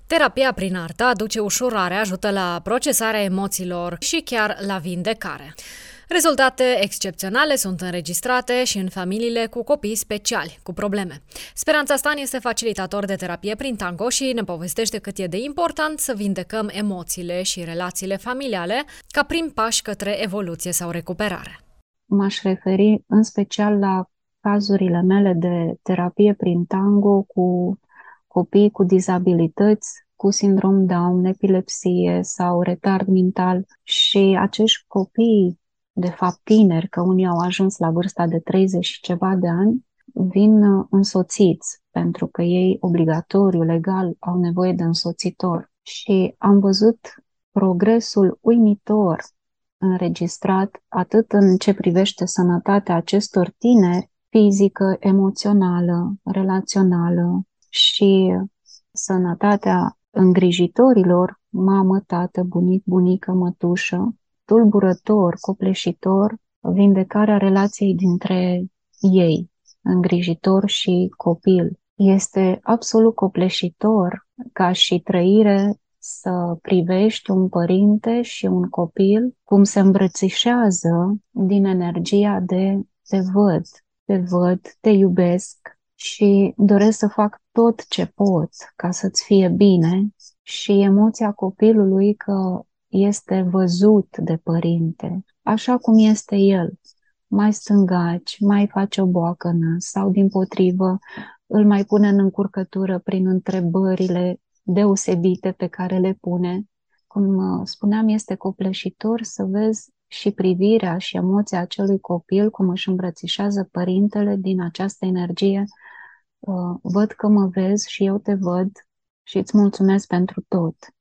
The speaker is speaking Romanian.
Terapia prin artă aduce ușurare, ajută la procesarea emoțiilor și chiar la vindecare. Rezultate excepționale sunt înregistrate și în familiile cu copii speciali, cu probleme. Speranța Stan este facilitator de terapie prin tango și ne povestește cât e de important să vindecăm emoțiile și relațiile familiale ca prim pași către evoluție sau recuperare. M-aș referi în special la cazurile mele de terapie prin tango cu copii cu dizabilități, cu sindrom Down, epilepsie sau retard mental și acești copii, de fapt tineri, că unii au ajuns la vârsta de 30 și ceva de ani, vin însoțiți, pentru că ei obligatoriu, legal, au nevoie de însoțitor. Și am văzut progresul uimitor înregistrat atât în ce privește sănătatea acestor tineri, fizică, emoțională, relațională și sănătatea îngrijitorilor, mamă, tată, bunic, bunică, mătușă, tulburător, copleșitor, vindecarea relației dintre ei, îngrijitor și copil. Este absolut copleșitor ca și trăire să privești un părinte și un copil cum se îmbrățișează din energia de te văd, te iubesc și doresc să fac tot ce pot ca să-ți fie bine, și emoția copilului că este văzut de părinte, așa cum este el, mai stângaci, mai face o boacănă sau dimpotrivă îl mai pune în încurcătură prin întrebările deosebite pe care le pune. Cum spuneam, este copleșitor să vezi și privirea și emoția acelui copil, cum își îmbrățișează părintele din această energie. Văd că mă vezi și eu te văd și îți mulțumesc pentru tot.